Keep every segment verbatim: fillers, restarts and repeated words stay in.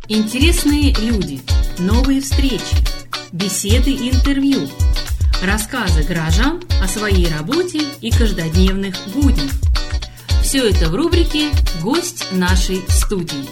Интересные люди, новые встречи, беседы и интервью, рассказы горожан о своей работе и каждодневных буднях. Все это в рубрике «Гость нашей студии».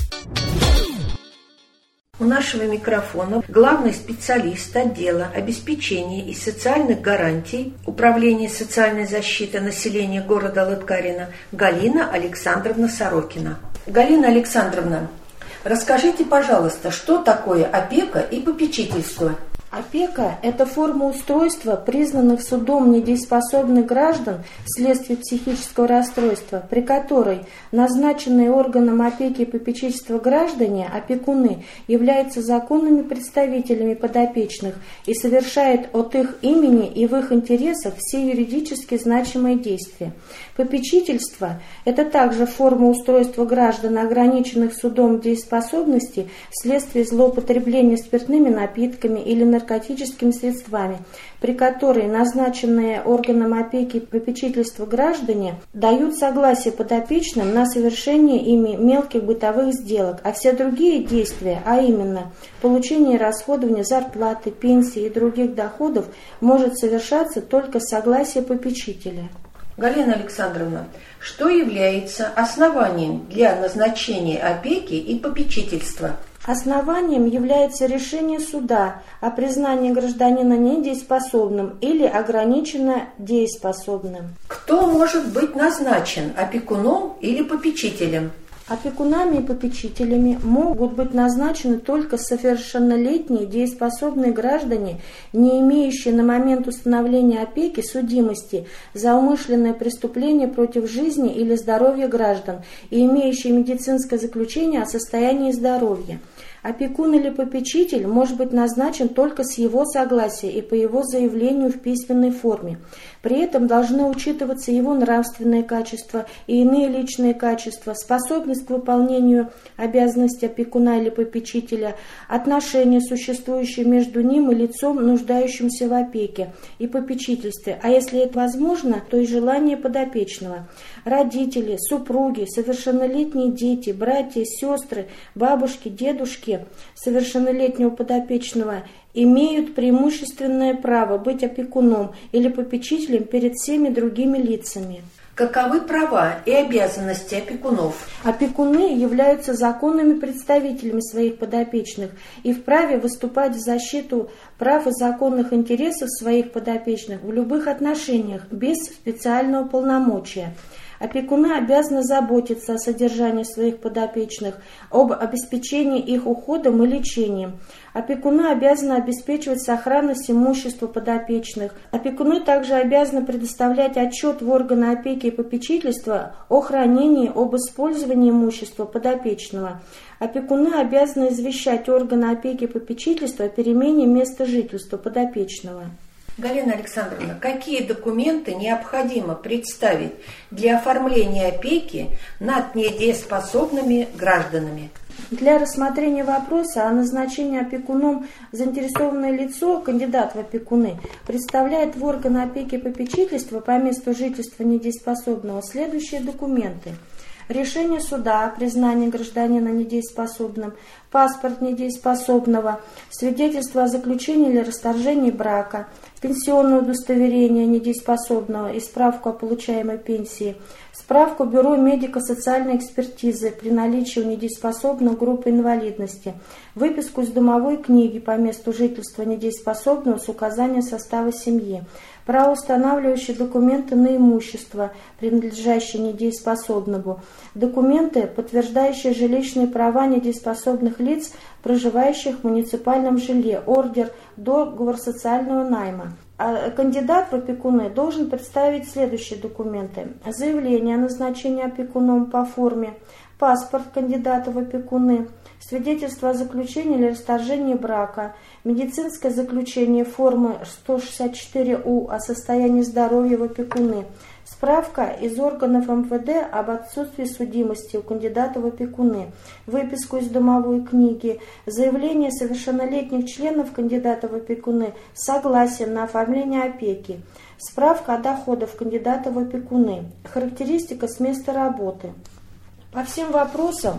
У нашего микрофона главный специалист отдела обеспечения и социальных гарантий Управления социальной защиты населения города Лыткарино Галина Александровна Сорокина. Галина Александровна, расскажите, пожалуйста, что такое опека и попечительство? Опека – это форма устройства признанных судом недееспособных граждан вследствие психического расстройства, при которой назначенные органом опеки и попечительства граждане, опекуны, являются законными представителями подопечных и совершают от их имени и в их интересах все юридически значимые действия. Попечительство – это также форма устройства граждан, ограниченных судом дееспособности вследствие злоупотребления спиртными напитками или наркотиками, наркотическими средствами, при которой назначенные органом опеки и попечительства граждане дают согласие подопечным на совершение ими мелких бытовых сделок, а все другие действия, а именно получение и расходование зарплаты, пенсии и других доходов, может совершаться только с согласия попечителя. Галина Александровна, что является основанием для назначения опеки и попечительства? Основанием является решение суда о признании гражданина недееспособным или ограниченно дееспособным. Кто может быть назначен опекуном или попечителем? Опекунами и попечителями могут быть назначены только совершеннолетние дееспособные граждане, не имеющие на момент установления опеки судимости за умышленное преступление против жизни или здоровья граждан и имеющие медицинское заключение о состоянии здоровья. Опекун или попечитель может быть назначен только с его согласия и по его заявлению в письменной форме. При этом должны учитываться его нравственные качества и иные личные качества, способность к выполнению обязанностей опекуна или попечителя, отношения, существующие между ним и лицом, нуждающимся в опеке и попечительстве, а если это возможно, то и желание подопечного. Родители, супруги, совершеннолетние дети, братья, сестры, бабушки, дедушки совершеннолетнего подопечного имеют преимущественное право быть опекуном или попечителем перед всеми другими лицами. Каковы права и обязанности опекунов? Опекуны являются законными представителями своих подопечных и вправе выступать в защиту прав и законных интересов своих подопечных в любых отношениях без специального полномочия. Опекуны обязаны заботиться о содержании своих подопечных, об обеспечении их уходом и лечением. Опекуны обязаны обеспечивать сохранность имущества подопечных. Опекуны также обязаны предоставлять отчет в органы опеки и попечительства о хранении, об использовании имущества подопечного. Опекуны обязаны извещать органы опеки и попечительства о перемене места жительства подопечного. Галина Александровна, какие документы необходимо представить для оформления опеки над недееспособными гражданами? Для рассмотрения вопроса о назначении опекуном заинтересованное лицо, кандидат в опекуны, представляет в органы опеки и попечительства по месту жительства недееспособного следующие документы. Решение суда о признании гражданина недееспособным, паспорт недееспособного, свидетельство о заключении или расторжении брака, пенсионное удостоверение недееспособного и справку о получаемой пенсии, справку Бюро медико-социальной экспертизы при наличии у недееспособного группы инвалидности, выписку из домовой книги по месту жительства недееспособного с указанием состава семьи, правоустанавливающие документы на имущество, принадлежащее недееспособному, документы, подтверждающие жилищные права недееспособных лиц, проживающих в муниципальном жилье, ордер, договор социального найма. А кандидат в опекуны должен представить следующие документы: заявление о назначении опекуном по форме, паспорт кандидата в опекуны, свидетельство о заключении или расторжении брака, медицинское заключение формы сто шестьдесят четыре У о состоянии здоровья в опекуны, справка из органов эм вэ дэ об отсутствии судимости у кандидата в опекуны, выписку из домовой книги, заявление совершеннолетних членов кандидата в опекуны с согласием на оформление опеки, справка о доходах кандидата в опекуны, характеристика с места работы. По всем вопросам,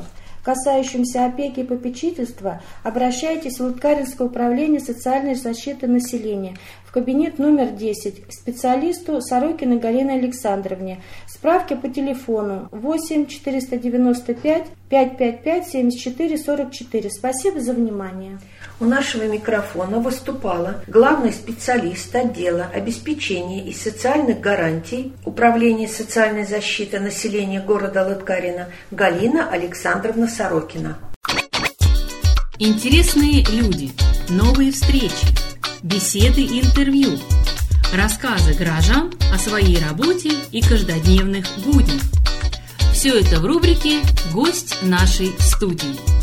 касающимся опеки и попечительства, обращайтесь в Лыткаринское управление социальной защиты населения в кабинет номер десять к специалисту Сорокиной Галине Александровне. Справки по телефону восемь четыреста девяносто пять пятьсот пятьдесят пять семьдесят четыре сорок четыре. Спасибо за внимание. У нашего микрофона выступала главный специалист отдела обеспечения и социальных гарантий Управления социальной защиты населения города Лыткарина Галина Александровна Сорокина. Интересные люди, новые встречи, беседы и интервью, рассказы горожан о своей работе и каждодневных буднях. Все это в рубрике «Гость нашей студии».